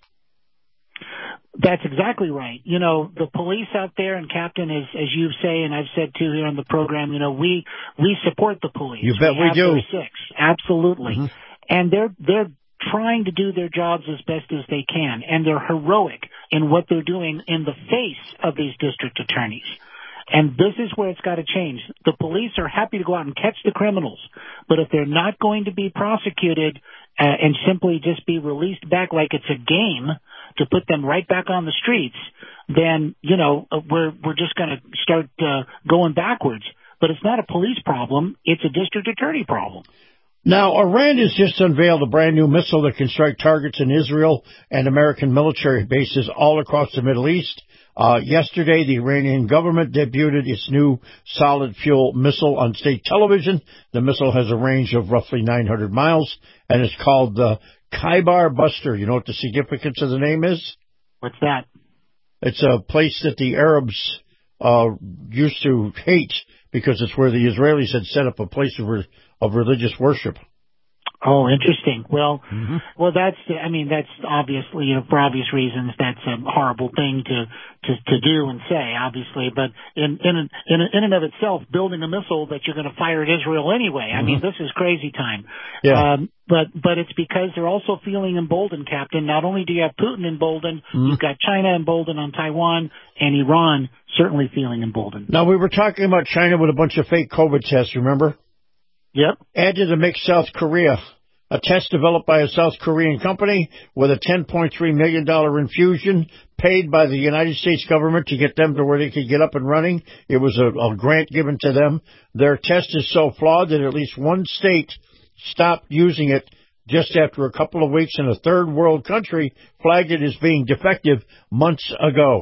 Speaker 6: That's exactly right. You know, the police out there, and Captain, as you say, and I've said too here on the program, you know, we support the police.
Speaker 5: You bet we do.
Speaker 6: Absolutely. And they're trying to do their jobs as best as they can, and they're heroic in what they're doing in the face of these district attorneys. And this is where it's got to change. The police are happy to go out and catch the criminals, but if they're not going to be prosecuted and simply just be released back like it's a game to put them right back on the streets, then, you know, we're just going to start going backwards. But it's not a police problem. It's a district attorney problem.
Speaker 5: Now, Iran has just unveiled a brand new missile that can strike targets in Israel and American military bases all across the Middle East. Yesterday, the Iranian government debuted its new solid-fuel missile on state television. The missile has a range of roughly 900 miles, and it's called the Khyber Buster. You know what the significance of the name is?
Speaker 6: What's that?
Speaker 5: It's a place that the Arabs used to hate because it's where the Israelis had set up a place of religious worship.
Speaker 6: Oh, interesting. Well, well, that's obviously, you know, for obvious reasons, that's a horrible thing to do and say, obviously. But in and of itself, building a missile that you're going to fire at Israel anyway. I mean, this is crazy time.
Speaker 5: Yeah.
Speaker 6: But it's because they're also feeling emboldened, Captain. Not only do you have Putin emboldened, you've got China emboldened on Taiwan, and Iran certainly feeling emboldened.
Speaker 5: Now, we were talking about China with a bunch of fake COVID tests, remember?
Speaker 6: Yep.
Speaker 5: Add to the mix South Korea, a test developed by a South Korean company with a $10.3 million infusion paid by the United States government to get them to where they could get up and running. It was a grant given to them. Their test is so flawed that at least one state stopped using it just after a couple of weeks, and a third world country flagged it as being defective months ago.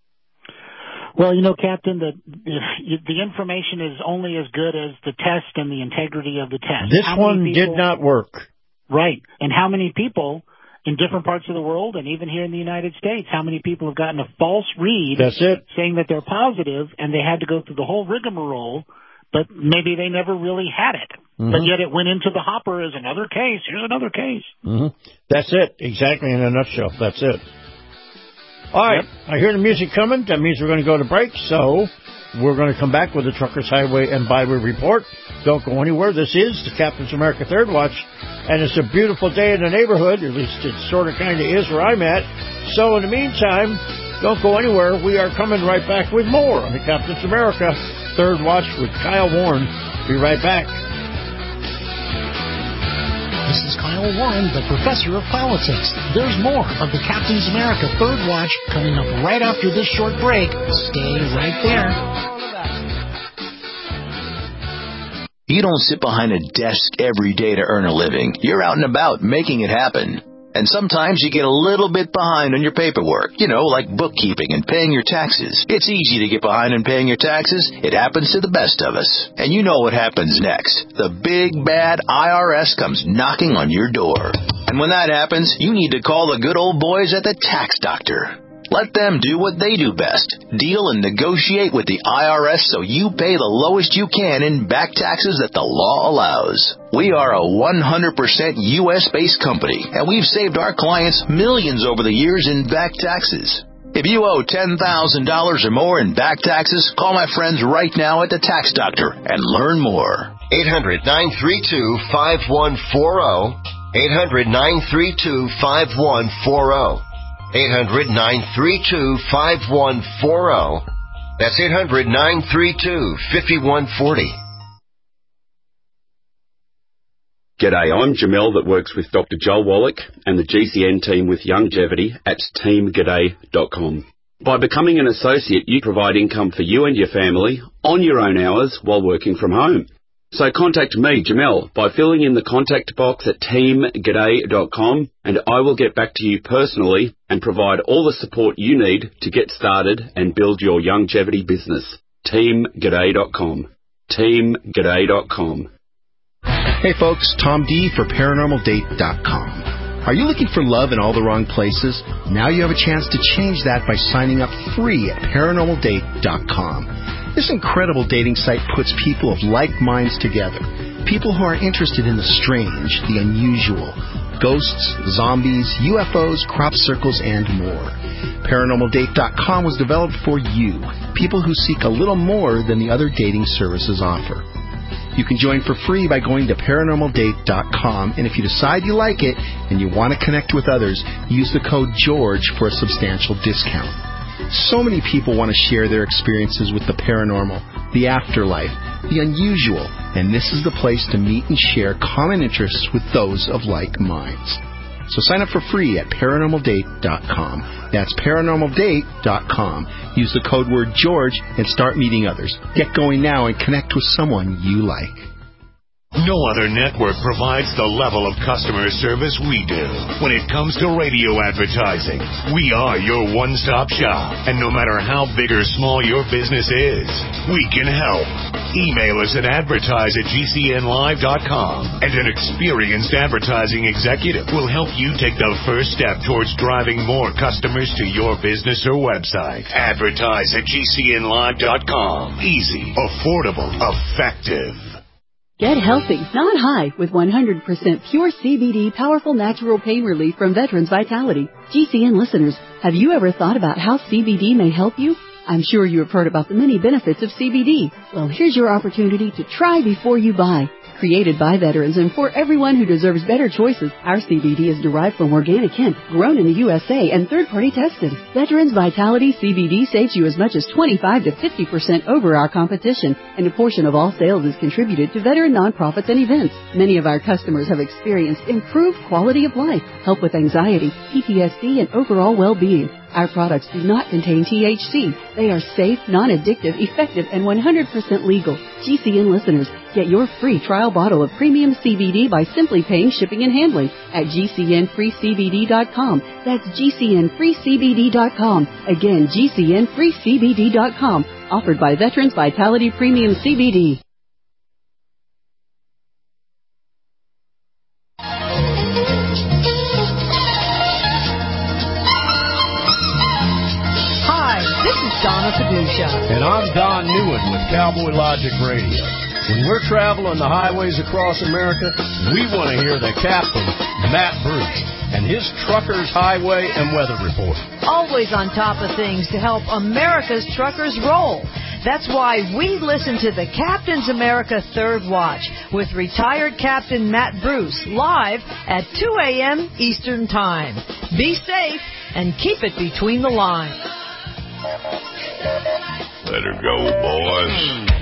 Speaker 6: Well, you know, Captain, the information is only as good as the test and the integrity of the test.
Speaker 5: This one did not work.
Speaker 6: Right. And how many people in different parts of the world, and even here in the United States, how many people have gotten a false read saying that they're positive, and they had to go through the whole rigmarole, but maybe they never really had it. But yet it went into the hopper as another case. Here's another case.
Speaker 5: That's it. Exactly, in a nutshell. That's it. All right, I hear the music coming. That means we're going to go to break, so we're going to come back with the Truckers Highway and Byway Report. Don't go anywhere. This is the Captain's America Third Watch, and it's a beautiful day in the neighborhood. At least it sort of kind of is where I'm at. So in the meantime, don't go anywhere. We are coming right back with more on the Captain's America Third Watch with Kyle Warren. Be right back.
Speaker 18: This is Kyle Warren, the Professor of Politics. There's more of the Captain's America Third Watch coming up right after this short break. Stay right there.
Speaker 4: You don't sit behind a desk every day to earn a living. You're out and about making it happen. And sometimes you get a little bit behind on your paperwork, you know, like bookkeeping and paying your taxes. It's easy to get behind on paying your taxes. It happens to the best of us. And you know what happens next. The big, bad IRS comes knocking on your door. And when that happens, you need to call the good old boys at the Tax Doctor. Let them do what they do best. Deal and negotiate with the IRS so you pay the lowest you can in back taxes that the law allows. We are a 100% U.S.-based company, and we've saved our clients millions over the years in back taxes. If you owe $10,000 or more in back taxes, call my friends right now at the Tax Doctor and learn more.
Speaker 8: 800-932-5140. 800-932-5140. 800-932-5140. That's 800-932-5140.
Speaker 10: G'day, I'm Jamel that works with Dr. Joel Wallach and the GCN team with Longevity at teamg'day.com. By becoming an associate, you provide income for you and your family on your own hours while working from home. So contact me, Jamel, by filling in the contact box at teamg'day.com, and I will get back to you personally and provide all the support you need to get started and build your longevity business. teamg'day.com. teamg'day.com.
Speaker 11: Hey folks, Tom D for ParanormalDate.com. Are you looking for love in all the wrong places? Now you have a chance to change that by signing up free at ParanormalDate.com. This incredible dating site puts people of like minds together. People who are interested in the strange, the unusual, ghosts, zombies, UFOs, crop circles, and more. ParanormalDate.com was developed for you, people who seek a little more than the other dating services offer. You can join for free by going to ParanormalDate.com, and if you decide you like it and you want to connect with others, use the code GEORGE for a substantial discount. So many people want to share their experiences with the paranormal, the afterlife, the unusual, and this is the place to meet and share common interests with those of like minds. So sign up for free at ParanormalDate.com. That's ParanormalDate.com. Use the code word GEORGE and start meeting others. Get going now and connect with someone you like.
Speaker 12: No other network provides the level of customer service we do. When it comes to radio advertising, we are your one-stop shop. And no matter how big or small your business is, we can help. Email us at advertise@gcnlive.com, and an experienced advertising executive will help you take the first step towards driving more customers to your business or website. Advertise@gcnlive.com. Easy, affordable, effective.
Speaker 13: Get healthy, not high, with 100% pure CBD powerful natural pain relief from Veterans Vitality. GCN listeners, have you ever thought about how CBD may help you? I'm sure you have heard about the many benefits of CBD. Well, here's your opportunity to try before you buy. Created by veterans and for everyone who deserves better choices, our CBD is derived from organic hemp, grown in the USA, and third-party tested. Veterans Vitality CBD saves you as much as 25 to 50% over our competition, and a portion of all sales is contributed to veteran nonprofits and events. Many of our customers have experienced improved quality of life, help with anxiety, PTSD, and overall well-being. Our products do not contain THC. They are safe, non-addictive, effective, and 100% legal. GCN listeners, get your free trial bottle of premium CBD by simply paying shipping and handling at GCNFreeCBD.com. That's GCNFreeCBD.com. Again, GCNFreeCBD.com. Offered by Veterans Vitality Premium CBD.
Speaker 15: Donna Padusha.
Speaker 5: And I'm Don Newen with Cowboy Logic Radio. When we're traveling the highways across America, we want to hear the captain, Matt Bruce, and his Truckers Highway and Weather Report.
Speaker 15: Always on top of things to help America's truckers roll. That's why we listen to the Captain's America Third Watch with retired Captain Matt Bruce live at 2 a.m. Eastern Time. Be safe and keep it between the lines.
Speaker 16: Let her go, boys.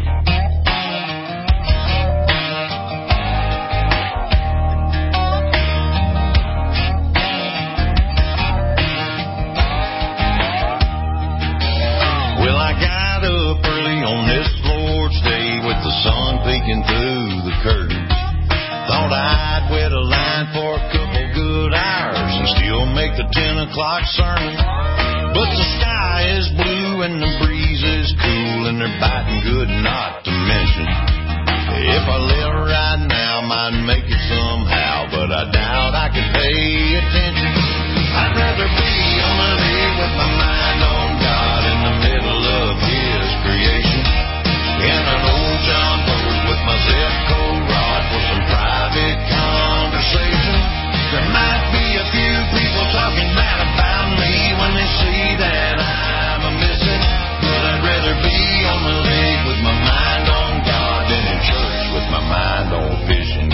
Speaker 17: Well, I got up early on this Lord's Day with the sun peeking through the curtains. Thought I'd wait a line for a couple good hours and still make the 10 o'clock sermon. But the sky is blue and the breeze is cool and they're biting good not to mention. If I live right now, might make it somehow, but I doubt I could pay attention. I'd rather be on my leg with my mind on God in the middle of His creation. In an old John Boat with my Zepco rod for some private conversation. There might be a few people talking bad about me when they see that I'm a missing, but I'd rather be on my leg with my mind on God than in church with my mind on fishing.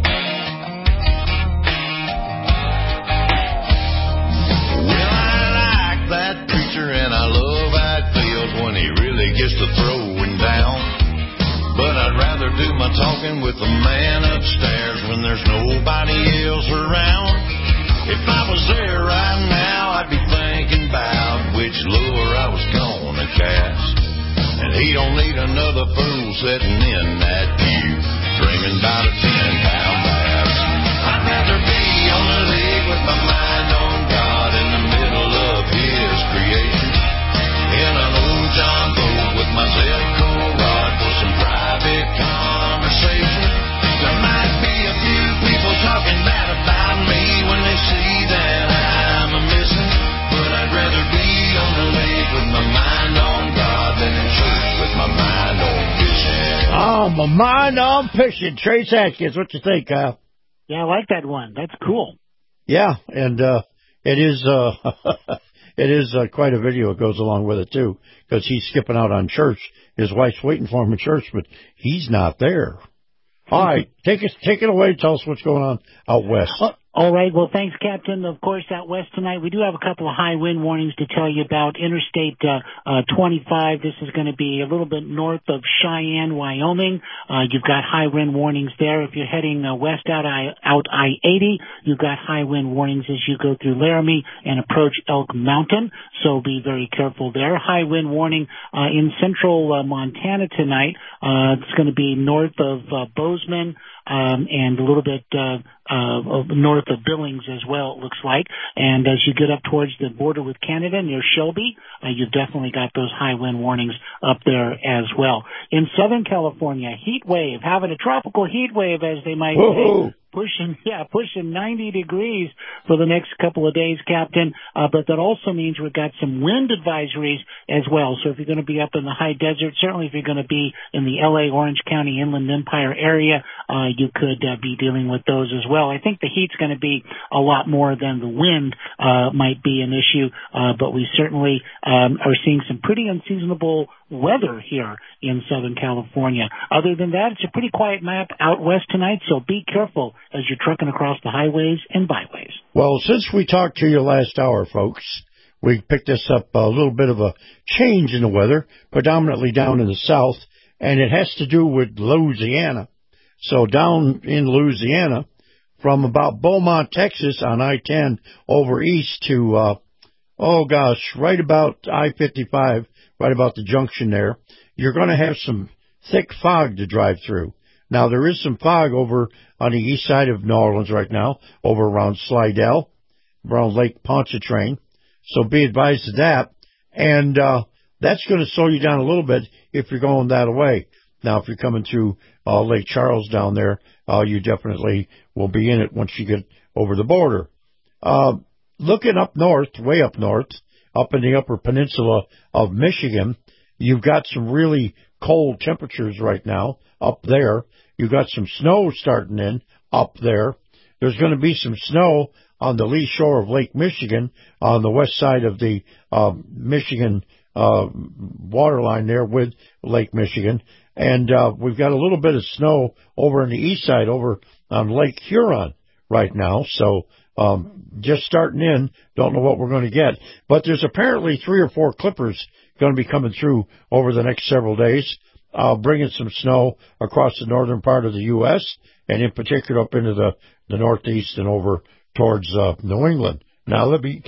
Speaker 17: Well, I like that preacher and I love how it feels when he really gets to throwing down, but I'd rather do my talking with the man upstairs when there's nobody else around. If I was there right now, I'd be thinking about which lure I was gonna cast. And he don't need another fool sitting in that pew. talking about a 10-pound bass. I'd rather be on the lake with my mind on God in the middle of His creation, in an old John boat with my Zebco rod for some private conversation. There might be a few people talking bad about me when they see that I'm a missing, but I'd rather be on the lake with my mind on God than in church with my mind on fishing.
Speaker 5: Oh, my mind on fishing. Trace Atkins, what you think, Kyle?
Speaker 6: Yeah, I like that one. That's cool.
Speaker 5: Yeah, and it is it is quite a video. It goes along with it too, because he's skipping out on church. His wife's waiting for him in church, but he's not there. All right, take it away. Tell us what's going on out west.
Speaker 6: All right. Well, thanks, Captain. Of course, out west tonight, we do have a couple of high wind warnings to tell you about. Interstate 25, this is going to be a little bit north of Cheyenne, Wyoming. You've got high wind warnings there. If you're heading west out I-80, you've got high wind warnings as you go through Laramie and approach Elk Mountain. So be very careful there. High wind warning in central Montana tonight. It's going to be north of Bozeman. And a little bit north of Billings as well, it looks like. And as you get up towards the border with Canada near Shelby, you've definitely got those high wind warnings up there as well. In Southern California, heat wave, having a tropical heat wave, as they might say. Pushing 90 degrees for the next couple of days, Captain. But that also means we've got some wind advisories as well. So if you're going to be up in the high desert, certainly if you're going to be in the LA, Orange County, Inland Empire area, you could be dealing with those as well. I think the heat's going to be a lot more than the wind might be an issue, but we certainly are seeing some pretty unseasonable weather here in Southern California. Other than that, it's a pretty quiet map out west tonight, so be careful as you're trucking across the highways and byways.
Speaker 5: Well, since we talked to you last hour, folks, we picked this up a little bit of a change in the weather, predominantly down in the south, and it has to do with Louisiana. So down in Louisiana, from about Beaumont, Texas on I-10 over east to, right about I-55, right about the junction there, you're going to have some thick fog to drive through. Now, there is some fog over on the east side of New Orleans right now, over around Slidell, around Lake Pontchartrain. So be advised of that. And that's going to slow you down a little bit if you're going that way. Now, if you're coming through Lake Charles down there, you definitely will be in it once you get over the border. Looking up north, way up north, up in the upper peninsula of Michigan, you've got some really cold temperatures right now up there. You've got some snow starting in up there. There's going to be some snow on the lee shore of Lake Michigan on the west side of the Michigan waterline there with Lake Michigan. And we've got a little bit of snow over on the east side over on Lake Huron right now. So just starting in, don't know what we're going to get. But there's apparently 3 or 4 clippers going to be coming through over the next several days, bringing some snow across the northern part of the U.S., and in particular up into the northeast and over towards New England. Now, let me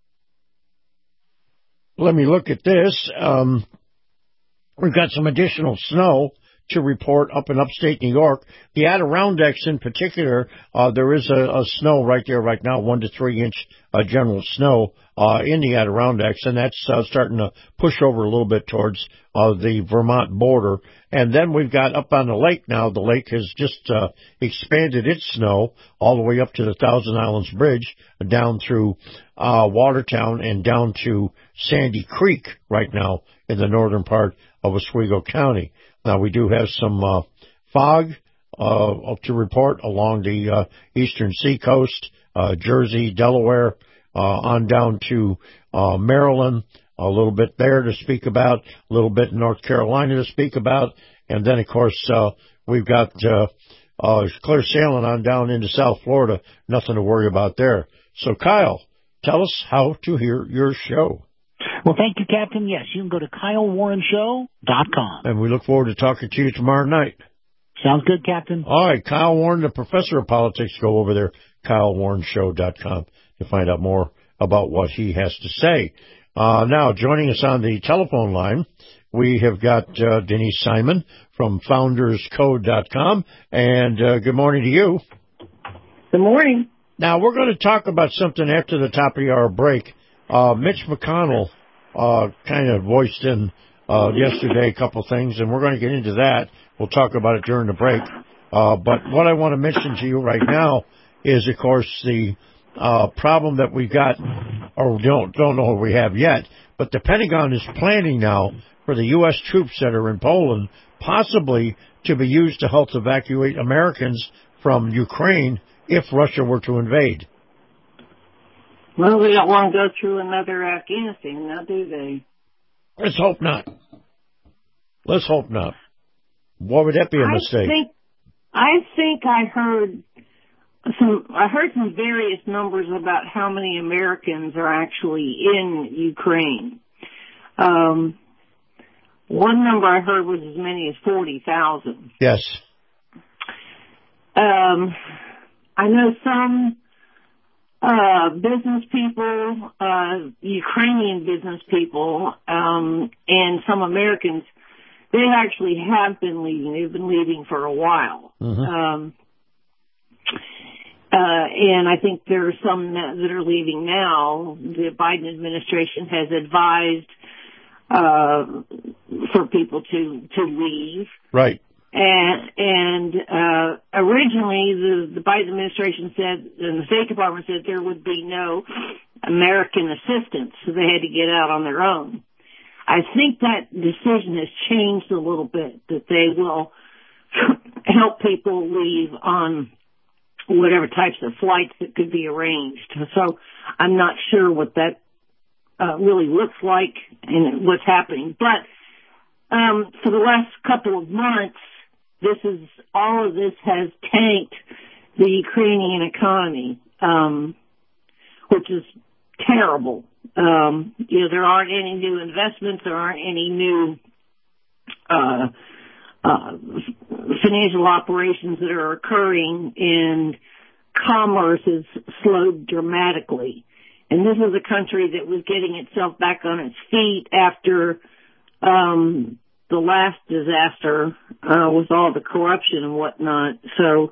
Speaker 5: look at this. We've got some additional snow to report up in upstate New York. The Adirondacks in particular, there is a snow right there right now, 1 to 3 inch general snow in the Adirondacks, and that's starting to push over a little bit towards the Vermont border. And then we've got up on the lake now. The lake has just expanded its snow all the way up to the Thousand Islands Bridge, down through Watertown and down to Sandy Creek right now in the northern part of Oswego County. Now, we do have some fog to report along the eastern seacoast, Jersey, Delaware, on down to Maryland, a little bit there to speak about, a little bit in North Carolina to speak about, and then, of course, we've got clear sailing on down into South Florida, nothing to worry about there. So, Kyle, tell us how to hear your show.
Speaker 6: Well, thank you, Captain. Yes, you can go to KyleWarrenShow.com.
Speaker 5: And we look forward to talking to you tomorrow night.
Speaker 6: Sounds good, Captain.
Speaker 5: All right, Kyle Warren, the professor of politics. Go over there, KyleWarrenShow.com, to find out more about what he has to say. Now, joining us on the telephone line, we have got Denise Simon from FoundersCode.com. And good morning to you.
Speaker 1: Good morning.
Speaker 5: Now, we're going to talk about something after the top of our break. Mitch McConnell kind of voiced in yesterday a couple things, and we're going to get into that. We'll talk about it during the break. But what I want to mention to you right now is, of course, the problem that we've got, or don't know what we have yet, but the Pentagon is planning now for the U.S. troops that are in Poland possibly to be used to help evacuate Americans from Ukraine if Russia were to invade.
Speaker 1: Well, they don't want to go through another Afghanistan, now do they?
Speaker 5: Let's hope not. Let's hope not. Why would that be a mistake?
Speaker 1: I think I heard some various numbers about how many Americans are actually in Ukraine. One number I heard was as many as 40,000.
Speaker 5: Yes.
Speaker 1: I know some business people, Ukrainian business people, and some Americans, they actually have been leaving. They've been leaving for a while. Mm-hmm. And I think there are some that are leaving now. The Biden administration has advised for people to leave.
Speaker 5: Right.
Speaker 1: And originally the Biden administration said, and the State Department said there would be no American assistance, so they had to get out on their own. I think that decision has changed a little bit, that they will help people leave on whatever types of flights that could be arranged. So I'm not sure what that really looks like and what's happening. But for the last couple of months, all of this has tanked the Ukrainian economy, which is terrible. There aren't any new investments. There aren't any new financial operations that are occurring, and commerce is slowed dramatically. And this is a country that was getting itself back on its feet after the last disaster with all the corruption and whatnot. So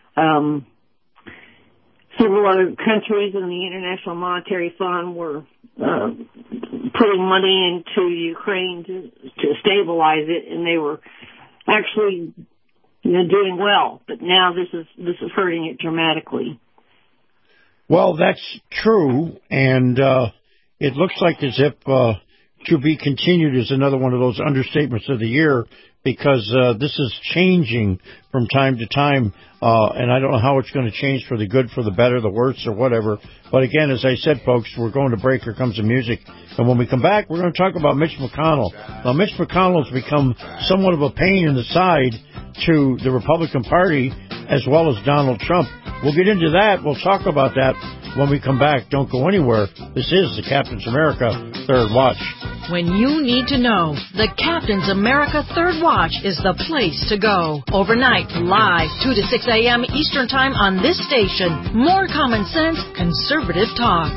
Speaker 1: several other countries and the International Monetary Fund were putting money into Ukraine to stabilize it, and they were actually doing well. But now this is hurting it dramatically.
Speaker 5: Well, that's true, and it looks like as if to be continued is another one of those understatements of the year, because this is changing from time to time, and I don't know how it's going to change for the good, for the better, the worse, or whatever. But again, as I said, folks, we're going to break. Here comes the music. And when we come back, we're going to talk about Mitch McConnell. Now, Mitch McConnell has become somewhat of a pain in the side to the Republican Party as well as Donald Trump. We'll get into that. We'll talk about that when we come back. Don't go anywhere. This is the Captain's America Third Watch.
Speaker 15: When you need to know, the Captain's America Third Watch is the place to go. Overnight, live, 2 to 6 a.m. Eastern Time on this station. More common sense, conservative talk.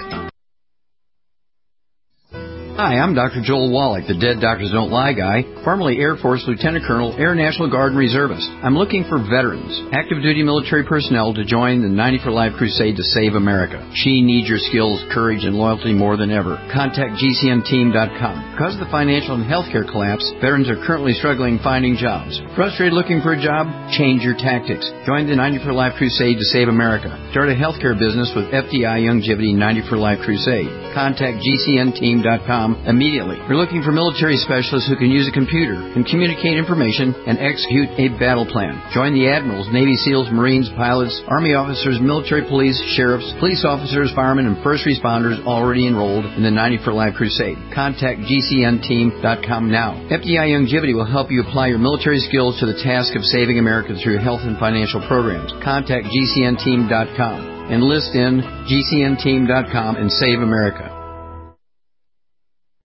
Speaker 2: Hi, I'm Dr. Joel Wallach, the Dead Doctors Don't Lie guy, formerly Air Force Lieutenant Colonel, Air National Guard and Reservist. I'm looking for veterans, active duty military personnel to join the 90 for Life crusade to save America. She needs your skills, courage, and loyalty more than ever. Contact GCNteam.com. Because of the financial and healthcare collapse, veterans are currently struggling finding jobs. Frustrated looking for a job? Change your tactics. Join the 90 for Life crusade to save America. Start a healthcare business with FDI Longevity 90 for Life crusade. Contact GCNteam.com immediately. We're looking for military specialists who can use a computer, can communicate information, and execute a battle plan. Join the admirals, Navy SEALs, Marines, pilots, Army officers, military police, sheriffs, police officers, firemen, and first responders already enrolled in the 90 for Life crusade. Contact GCNteam.com now. FDI Longevity will help you apply your military skills to the task of saving America through health and financial programs. Contact GCNteam.com. Enlist in GCNteam.com and save America.